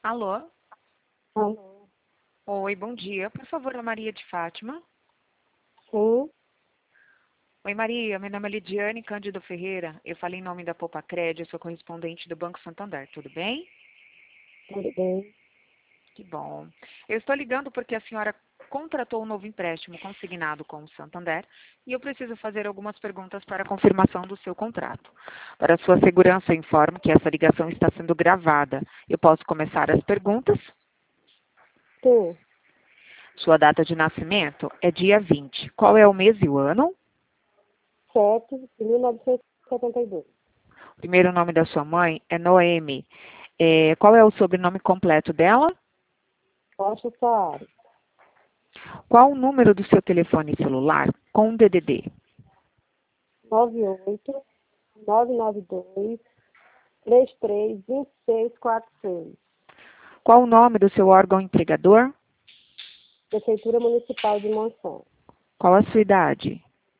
Alô? Alô, Oi, bom dia. Por favor, a Maria de Fátima. sim, Oi, Maria. Meu nome é Lidiane Cândido Ferreira. Eu falei em nome da Popacred, eu sou correspondente do Banco Santander. Tudo bem? tudo bem. Que bom. Eu estou ligando porque a senhora contratou um novo empréstimo consignado com o Santander e eu preciso fazer algumas perguntas para a confirmação do seu contrato. Para sua segurança, eu informo que essa ligação está sendo gravada. Eu posso começar as perguntas? Sim, Sua data de nascimento é dia 20. Qual é o mês e o ano? 7 de 1972. O primeiro nome da sua mãe é Noemi. Qual é o sobrenome completo dela? Rocha Soares, Qual o número do seu telefone celular com DDD? 98-992-332646. Qual o nome do seu órgão empregador? Prefeitura Municipal de Monção. Qual a sua idade?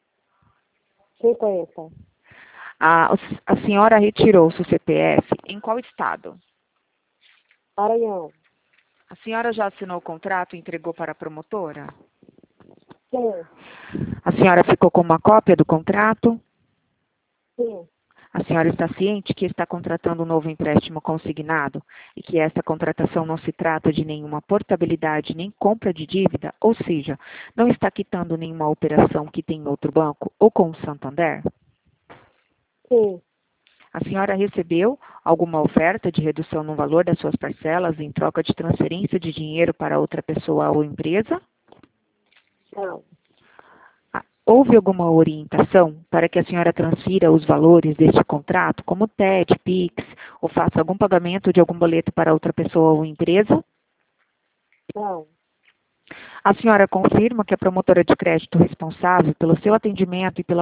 50. A senhora retirou seu CPF em qual estado? Maranhão. A senhora já assinou o contrato e entregou para a promotora? Sim, A senhora ficou com uma cópia do contrato? sim, A senhora está ciente que está contratando um novo empréstimo consignado e que esta contratação não se trata de nenhuma portabilidade nem compra de dívida, ou seja, não está quitando nenhuma operação que tem em outro banco ou com o Santander? sim. A senhora recebeu alguma oferta de redução no valor das suas parcelas em troca de transferência de dinheiro para outra pessoa ou empresa? Não, Houve alguma orientação para que a senhora transfira os valores deste contrato, como TED, PIX, ou faça algum pagamento de algum boleto para outra pessoa ou empresa? não, A senhora confirma que a promotora de crédito responsável pelo seu atendimento e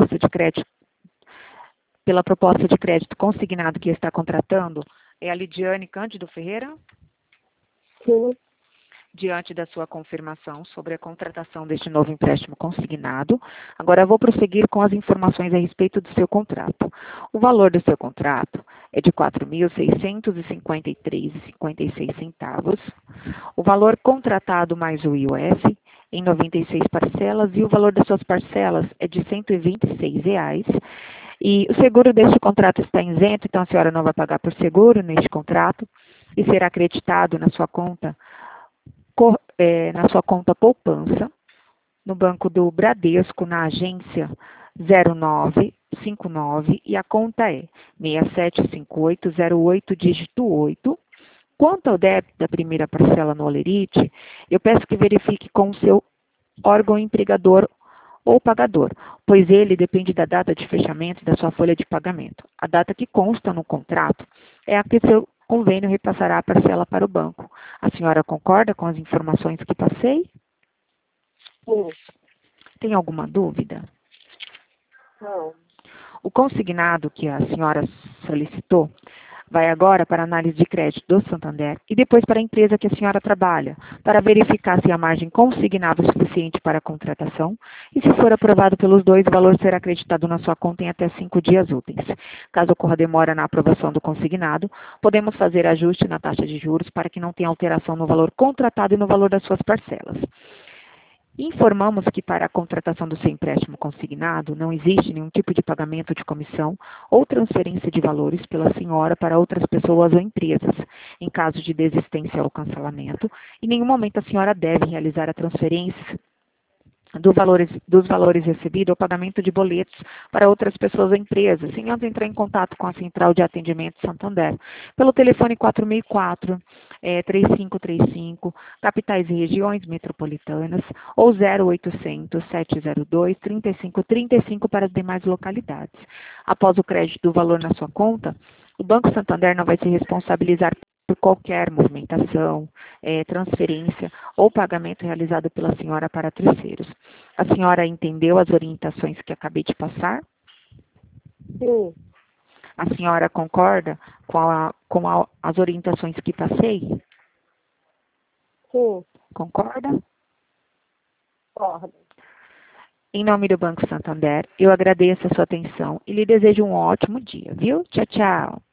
pela proposta de crédito consignado que está contratando é a Lidiane Cândido Ferreira? sim, Diante da sua confirmação sobre a contratação deste novo empréstimo consignado, agora vou prosseguir com as informações a respeito do seu contrato. O valor do seu contrato é de R$ 4.653,56. O valor contratado mais o IOF em 96 parcelas e o valor das suas parcelas é de R$ 126. E o seguro deste contrato está isento, então a senhora não vai pagar por seguro neste contrato e será acreditado na sua conta poupança, no banco do Bradesco, na agência 0959, e a conta é 675808, dígito 8. Quanto ao débito da primeira parcela no Olerite, eu peço que verifique com o seu órgão empregador ou pagador, pois ele depende da data de fechamento da sua folha de pagamento. A data que consta no contrato é a que seu convênio repassará a parcela para o banco. A senhora concorda com as informações que passei? sim, Tem alguma dúvida? não. O consignado que a senhora solicitou vai agora para a análise de crédito do Santander e depois para a empresa que a senhora trabalha, para verificar se a margem consignada é suficiente para a contratação e, se for aprovado pelos dois, o valor será acreditado na sua conta em até 5 dias úteis. Caso ocorra demora na aprovação do consignado, podemos fazer ajuste na taxa de juros para que não tenha alteração no valor contratado e no valor das suas parcelas. Informamos que para a contratação do seu empréstimo consignado não existe nenhum tipo de pagamento de comissão ou transferência de valores pela senhora para outras pessoas ou empresas, em caso de desistência ou cancelamento. Em nenhum momento a senhora deve realizar a transferência dos valores recebidos ou pagamento de boletos para outras pessoas ou empresas, sem antes entrar em contato com a Central de Atendimento Santander, pelo telefone 4004, 3535, capitais e regiões metropolitanas, ou 0800 702 3535 para as demais localidades. Após o crédito do valor na sua conta, o Banco Santander não vai se responsabilizar por qualquer movimentação, transferência ou pagamento realizado pela senhora para terceiros. A senhora entendeu as orientações que acabei de passar? Sim, A senhora concorda com as orientações que passei? sim, Concorda? concordo. Em nome do Banco Santander, eu agradeço a sua atenção e lhe desejo um ótimo dia, viu? Tchau, tchau.